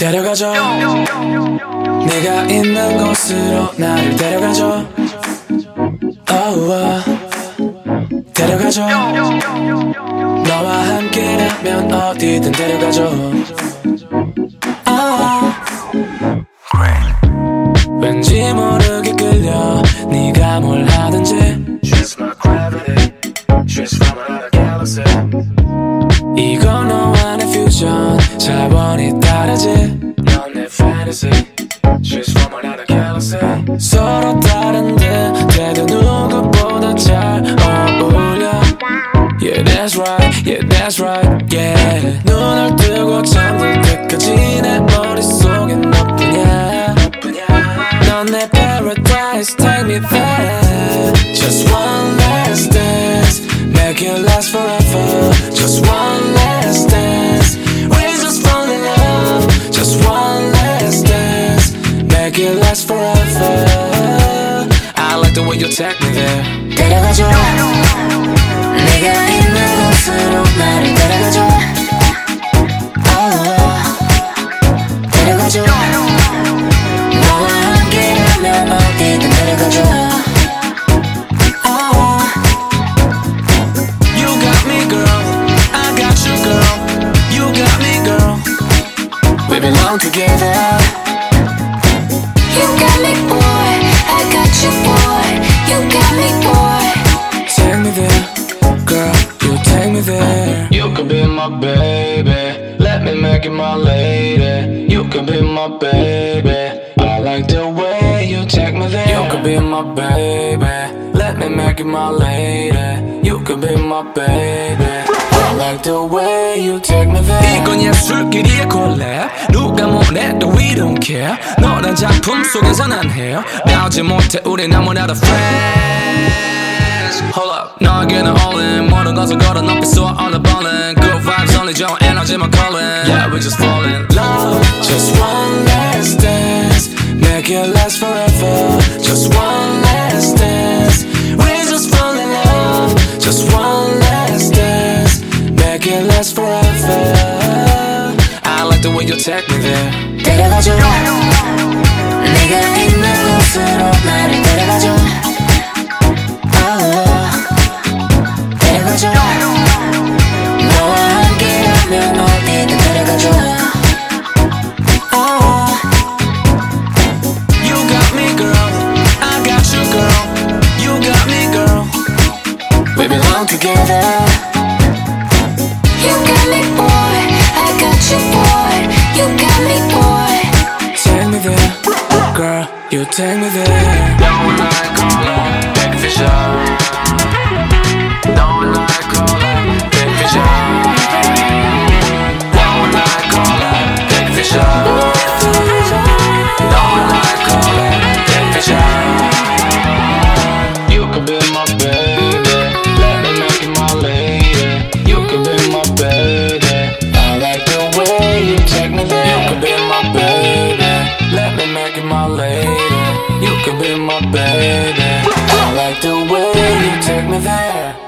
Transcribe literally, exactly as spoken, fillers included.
데려가줘. 네가 있는 곳으로 나를 데려가줘. oh, uh. 데려가줘. 너와 함께라면 어디든 데려가줘. oh. 왠지 모르게 끌려 네가 뭘 하든지. She's my gravity. She's from another galaxy. 이건 너와 내 퓨전 차원이 다르지. 넌 내 fantasy. She's from another galaxy. 서로 다른데 그래도 누구보다 잘 어울려. Yeah that's right, yeah that's right, yeah. 눈을 뜨고 잠들 때까지 내 머릿속에 너뿐이야. 넌 내 paradise, take me there. Just one last dance, make it last forever. Just one last dance, we just fall in love. Just one last dance, make it last forever. I like the way you take me there. 데려가줘. 네가 있는 곳으로 나를 데려가줘. oh, 데려가줘. 너와 함께라면 어디든 데려가줘. oh. You got me girl, I got you girl. You got me girl, we belong together. You got me boy, I got you boy. You got me boy. Take me there, girl, you take me there. You can be my baby, let me make you my lady. You can be my baby, I like the way you take me there. You can be my baby, let me make you my lady. You can be my baby, I like the way you take me there. 이건 예술끼리의 콜랩, 누가 뭐래도 we don't care. 너란 작품 속에서 난 헤어나오지 못해 우리 너무나도 friends. Hold up, 너에게는 all in 모든 것을 걸어 높이 쏘아 on the ballin'. Good vibes only 좋은 에너지만 calling. Yeah we just fall in love. Just one last dance, make it last forever. Just one last dance, we just fall in love. Just one last dance, make it last forever. I like the way you take me there. 데려가줘. 네가 있는 곳으로 나를 데려가줘. oh, 데려가줘. 너와 함께라면 어디든 데려가줘. oh. You got me girl, I got you girl. You got me girl, we belong together. You got me boy, I got you boy. You got me boy. Take me there, girl, you take me there. Don't like calling, big fish up. Don't like calling, big fish up. Don't like calling, big fish up. Don't like calling, big fish up. You can be my baby, let me make you my lady. You can be my baby, I like the way you take me there. You can be my baby, let me make you my lady. You can be my baby, I like the way you take me there.